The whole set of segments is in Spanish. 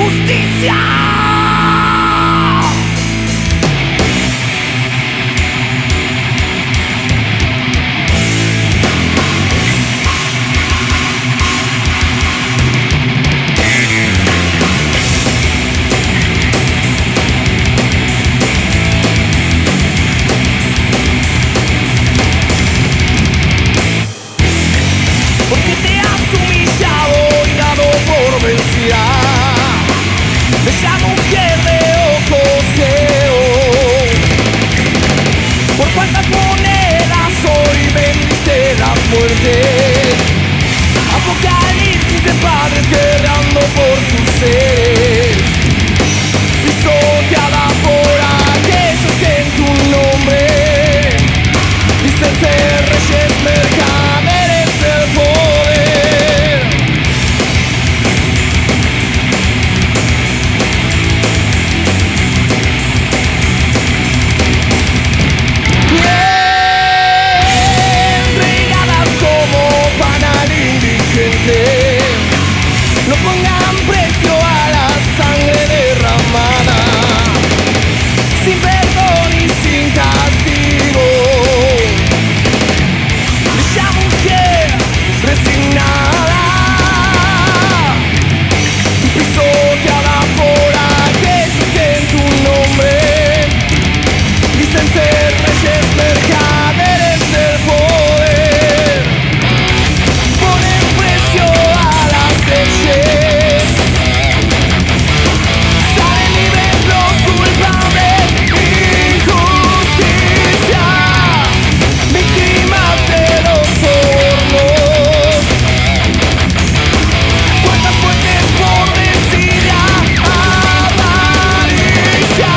injusticia. Porque te has humillado y dado por vencida. Bella mujer de ojos ciegos, por cuántas monedas hoy vendiste la muerte. Apocalipsis de padres guerreando por sus seres, pisoteada por aquellos que en tu nombre dicen ser reyes, mercaderes del poder. Entregadas como pan al indigente, no pongan precio a la sangre derramada, sin perdón y sin castigo. Bella mujer resignada, pisoteada por aquellos que en tu nombre dicen ser reyes, mercaderes del poder. Ponen precio a las leyes, salen libres los culpables. Injusticia, víctimas de los sobornos. Cuántas muertes por desidia, avaricia.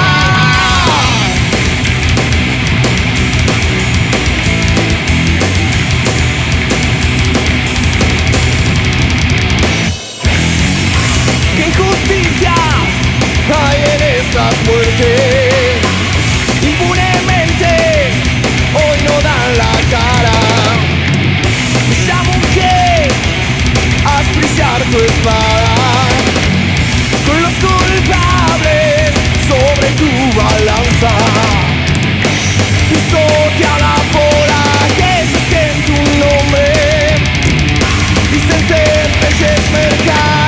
¡Qué injusticia hay en esas muertes! Impunemente hoy no dan la cara. Bella mujer, haz brillar tu espada con los culpables sobre tu balanza. Pisoteada por aquellos que en tu nombre dicen ser reyes, mercaderes